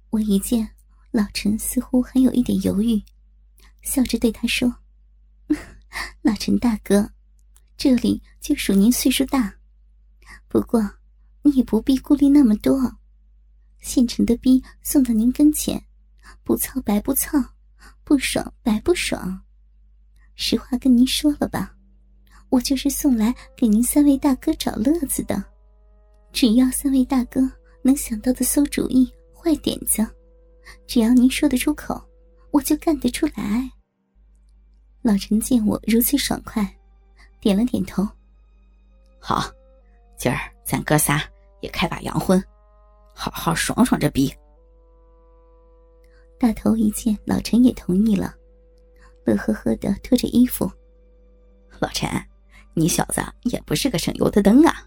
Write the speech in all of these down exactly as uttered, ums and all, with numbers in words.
我一见老陈似乎还有一点犹豫，笑着对他说：老陈大哥，这里就属您岁数大，不过你也不必顾虑那么多，现成的逼送到您跟前，不操白不操，不爽白不爽。实话跟您说了吧，我就是送来给您三位大哥找乐子的，只要三位大哥能想到的馊主意坏点子，只要您说得出口，我就干得出来。老陈见我如此爽快，点了点头。 好，今儿咱哥仨也开把洋荤，好好爽爽这逼。 大头一见老陈也同意了，乐呵呵地脱着衣服。 老陈，你小子也不是个省油的灯啊。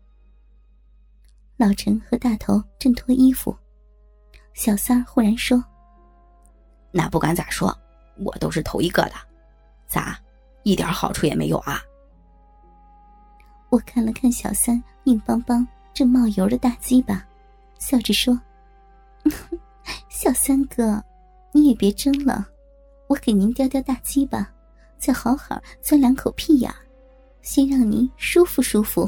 老陈和大头正脱衣服，小三儿忽然说： 那不管咋说，我都是头一个的，咋一点好处也没有啊？ 我看了看小三硬邦邦正冒油的大鸡巴，笑着说：小三哥，你也别争了，我给您叼叼大鸡巴，再好好钻两口屁眼，先让您舒服舒服。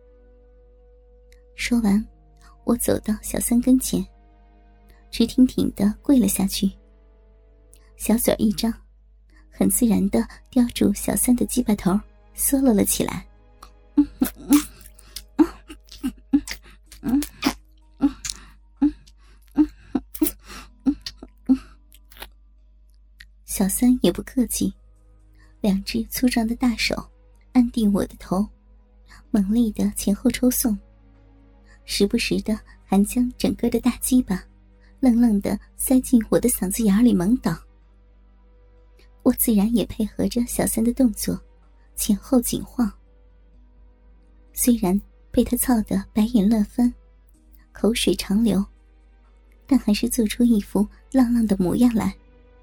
说完，我走到小三跟前，直挺挺地跪了下去，小嘴一张，很自然地叼住小三的鸡巴头，嗦了了起来。小三也不客气，两只粗壮的大手按定我的头，猛力的前后抽送，时不时的还将整个的大鸡巴愣愣的塞进我的嗓子眼里猛倒。我自然也配合着小三的动作，前后紧晃。虽然被他操得白眼乱翻，口水长流，但还是做出一副浪浪的模样来。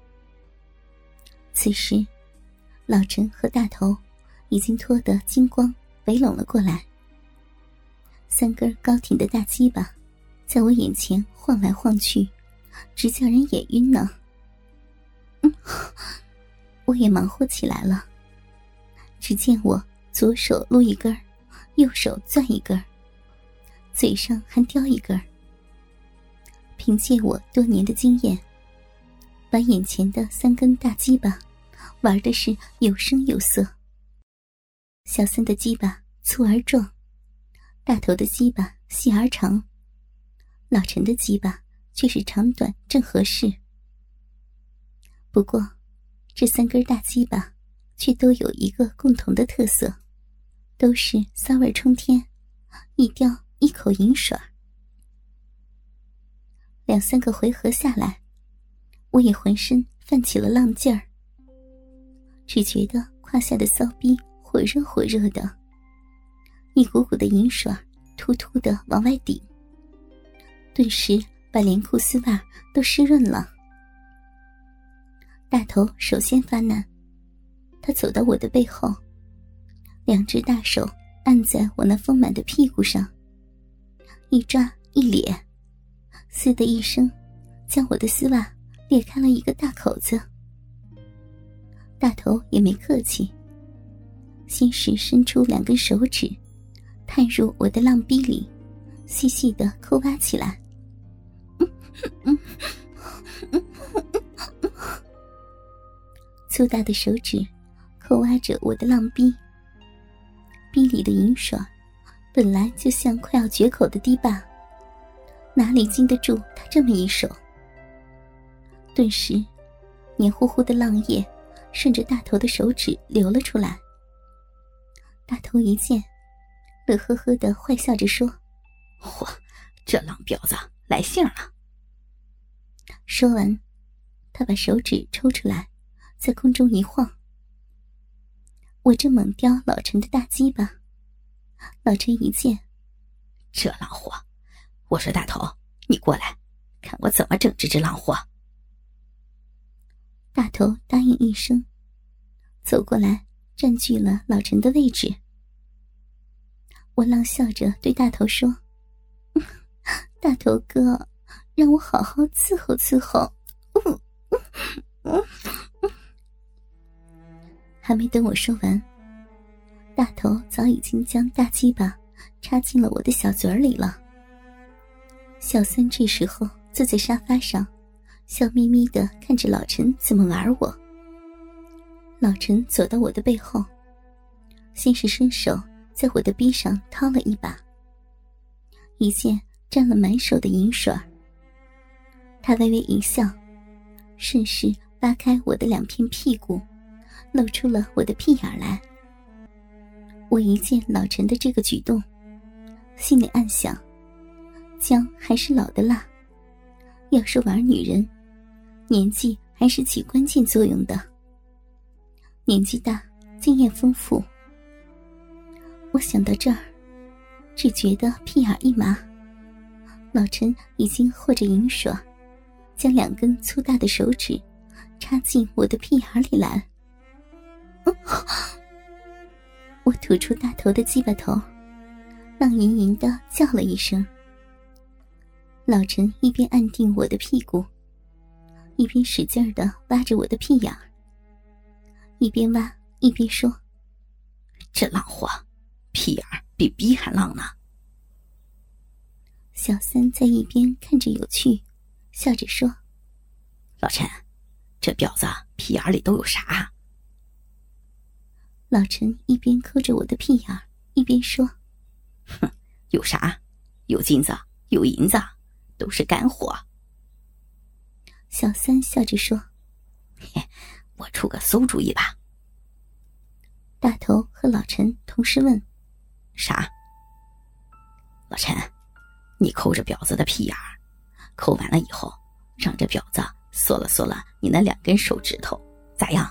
此时老陈和大头已经脱得精光围拢了过来，三根高挺的大鸡巴在我眼前晃来晃去，直叫人眼晕呢。嗯，我也忙活起来了，只见我左手撸一根，右手攥一根，嘴上还叼一根。凭借我多年的经验，把眼前的三根大鸡巴玩的是有声有色。小三的鸡巴粗而壮，大头的鸡巴细而长，老陈的鸡巴却是长短正合适。不过这三根大鸡巴却都有一个共同的特色，都是骚味冲天，一叼一口银水。两三个回合下来，我也浑身泛起了浪劲儿，只觉得胯下的骚逼火热火热的，一股股的银水突突的往外顶，顿时把连裤丝袜都湿润了。大头首先发难，他走到我的背后，两只大手按在我那丰满的屁股上，一抓一咧，嘶的一声将我的丝袜裂开了一个大口子。大头也没客气，先是伸出两根手指探入我的浪逼里，细细地抠挖起来。粗大的手指抠挖着我的浪逼，逼里的银水本来就像快要绝口的堤坝，哪里经得住他这么一手？顿时黏糊糊的浪液顺着大头的手指流了出来。大头一见，乐呵呵地坏笑着说： 嚯，这浪婊子来信了。 说完，他把手指抽出来，在空中一晃。我正猛叼老陈的大鸡巴，老陈一见， 这浪货，我说大头，你过来，看我怎么整这只浪货。 大头答应一声，走过来占据了老陈的位置。我浪笑着对大头说：大头哥， 让我好好伺候伺候。嗯嗯嗯嗯、还没等我说完，大头早已经将大鸡巴插进了我的小嘴里了。小三这时候坐在沙发上，笑眯眯地看着老陈怎么玩我。老陈走到我的背后，先是伸手在我的臂上掏了一把，一见沾了满手的银水。他微微一笑，顺势扒开我的两片屁股，露出了我的屁眼来。我一见老陈的这个举动，心里暗想，姜还是老的辣，要是玩女人，年纪还是起关键作用的。年纪大，经验丰富。我想到这儿，只觉得屁眼一麻，老陈已经和着银水，将两根粗大的手指插进我的屁眼里来。嗯、我吐出大头的鸡巴头，浪吟吟地叫了一声。老陈一边按定我的屁股，一边使劲地挖着我的屁眼，一边挖一边说： 这浪货，屁眼比逼还浪呢。 小三在一边看着有趣，笑着说： 老陈，这婊子屁眼里都有啥？ 老陈一边抠着我的屁眼，一边说： 哼，有啥？有金子，有银子，都是干货。 小三笑着说： 嘿，我出个馊主意吧。 大头和老陈同时问： 啥？老陈，你抠着婊子的屁眼儿，抠完了以后，让这婊子缩了缩了你那两根手指头，咋样？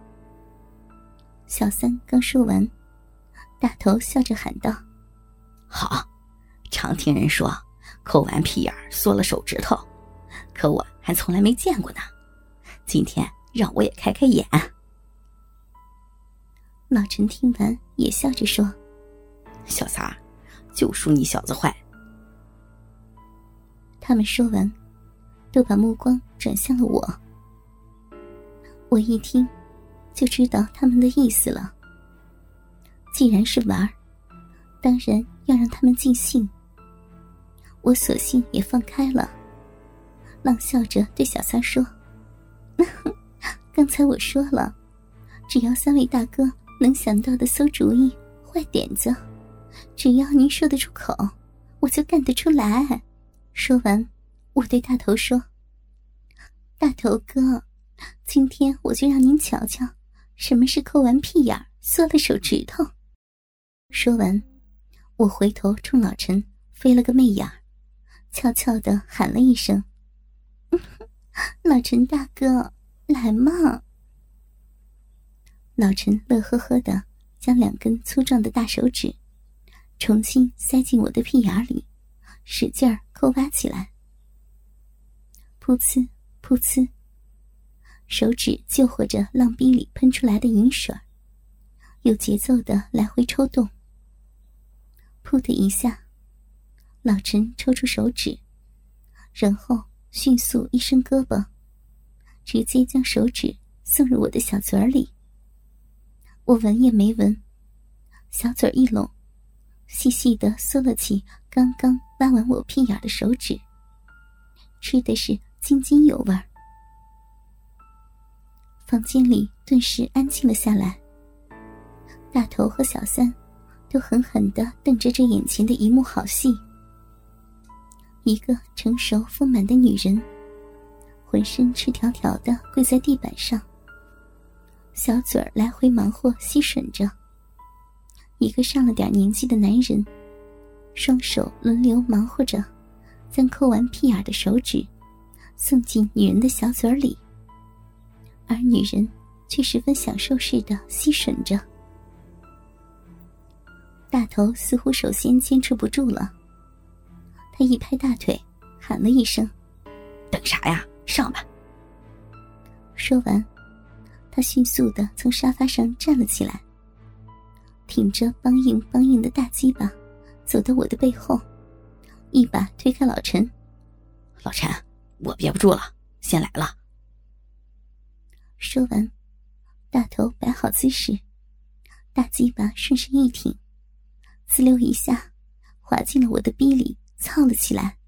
小三刚说完，大头笑着喊道： 好，常听人说抠完屁眼儿缩了手指头，可我还从来没见过呢，今天让我也开开眼。 老陈听完也笑着说： 小三儿，就属你小子坏。 他们说完，都把目光转向了我。我一听就知道他们的意思了，既然是玩，当然要让他们尽兴。我索性也放开了，浪笑着对小三说：刚才我说了，只要三位大哥能想到的馊主意坏点子，只要您说得出口，我就干得出来。说完，我对大头说：大头哥，今天我就让您瞧瞧什么是抠完屁眼缩了手指头。说完，我回头冲老陈飞了个媚眼，悄悄地喊了一声：老陈大哥，来嘛。老陈乐呵呵地将两根粗壮的大手指重新塞进我的屁眼里，使劲儿抠挖起来。噗呲噗呲，手指救活着浪逼里喷出来的银水，有节奏地来回抽动。噗的一下，老陈抽出手指，然后迅速一伸胳膊，直接将手指送入我的小嘴里。我闻也没闻，小嘴一拢，细细地嗦了起刚刚挖完我屁眼的手指，吃的是津津有味。房间里顿时安静了下来，大头和小三都狠狠地瞪着这眼前的一幕好戏。一个成熟丰满的女人，浑身赤条条地跪在地板上，小嘴儿来回忙活吸吮着。一个上了点年纪的男人，双手轮流忙活着，将抠完屁眼的手指送进女人的小嘴里，而女人却十分享受似的吸吮着。大头似乎首先坚持不住了，他一拍大腿，喊了一声： 等啥呀，上吧。 说完，他迅速地从沙发上站了起来，挺着梆硬梆硬的大鸡巴走到我的背后，一把推开老陈： 老陈，我憋不住了，先来了。 说完，大头摆好姿势，大鸡巴顺势一挺，滋溜一下滑进了我的逼里，操了起来。